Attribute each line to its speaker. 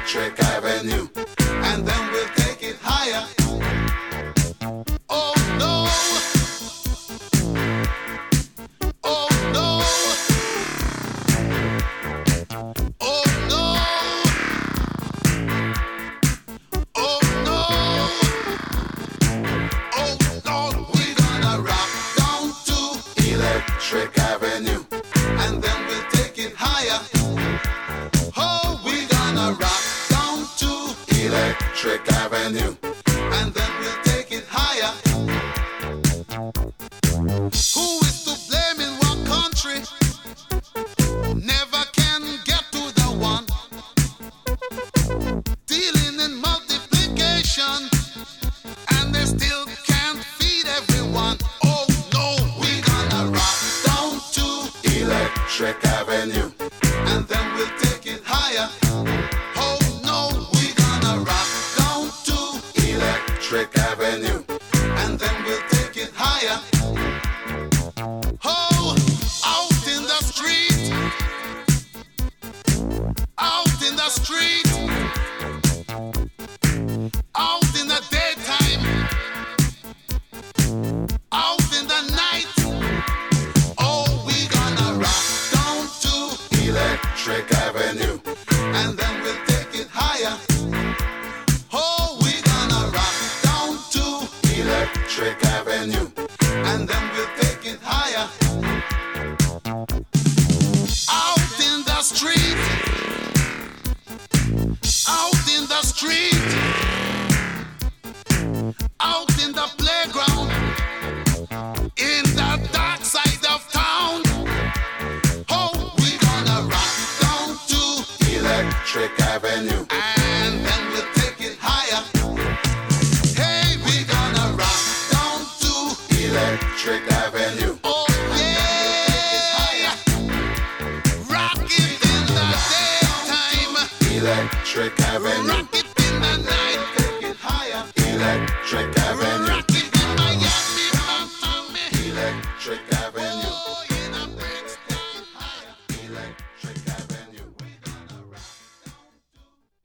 Speaker 1: Electric Avenue, and then we'll take it higher. Oh no, oh no, oh no, oh no, oh Lord, we're gonna rock down to Electric Avenue, and then we'll take it higher. Oh, we're gonna rock down to Electric Avenue, and then we'll take it higher. Who is to blame in what country? Never can get to the one. Dealing in multiplication, and they still can't feed everyone. Oh no, we're gonna rock down to Electric Avenue, and then we'll take it higher. Oh no, we're gonna rock down to Electric Avenue, and then we'll take it higher. Oh, out in the street, out in the street, out in the daytime, out in the night. Oh, we're gonna rock down to Electric Avenue, and then we'll take it higher. Oh, we're gonna rock down to Electric Avenue, and then we'll take it higher. Out in the street, out in the street, out in the playground, in the dark side of town. Oh, we're gonna rock down to Electric Avenue, and then we'll take it higher. Hey, we're gonna rock down to Electric Avenue. Oh yeah, rock it in the daytime, Electric Avenue. Rock it in the night, take it higher, Electric Avenue. Rock it in Miami, Electric Avenue.